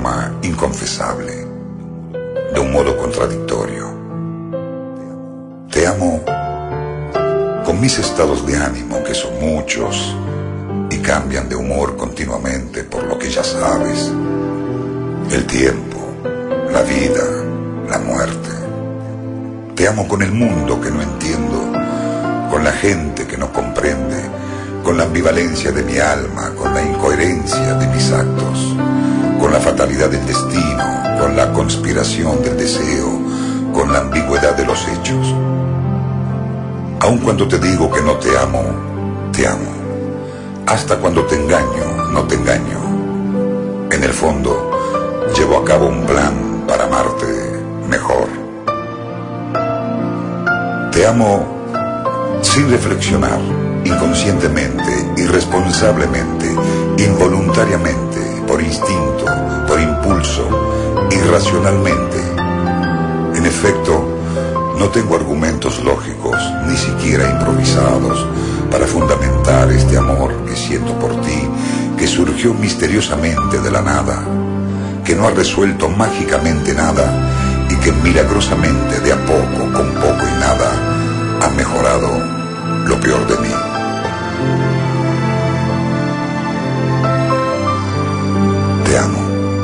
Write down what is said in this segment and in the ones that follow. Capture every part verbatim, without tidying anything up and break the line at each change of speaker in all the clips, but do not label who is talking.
forma inconfesable, de un modo contradictorio. Te amo con mis estados de ánimo, que son muchos y cambian de humor continuamente por lo que ya sabes: el tiempo, la vida, la muerte. Te amo con el mundo que no entiendo, con la gente que no comprende, con la ambivalencia de mi alma, con la incoherencia de mis actos, con la fatalidad del destino, con la conspiración del deseo, con la ambigüedad de los hechos. Aun cuando te digo que no te amo, te amo. Hasta cuando te engaño, no te engaño. En el fondo, llevo a cabo un plan para amarte mejor. Te amo sin reflexionar, inconscientemente, irresponsablemente, involuntariamente, por instinto, por impulso, irracionalmente. En efecto, no tengo argumentos lógicos, ni siquiera improvisados, para fundamentar este amor que siento por ti, que surgió misteriosamente de la nada, que no ha resuelto mágicamente nada y que milagrosamente, de a poco, con poco y nada, ha mejorado lo peor de mí. Te amo.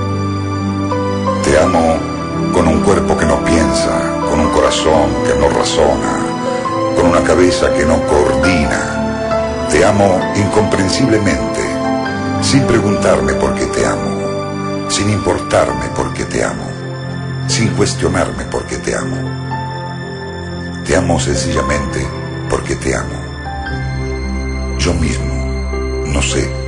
Te amo con un cuerpo que no piensa, con un corazón que no razona, con una cabeza que no coordina. Te amo incomprensiblemente, sin preguntarme por qué te amo, sin importarme por qué te amo, sin cuestionarme por qué te amo. Te amo sencillamente porque te amo. Yo mismo no sé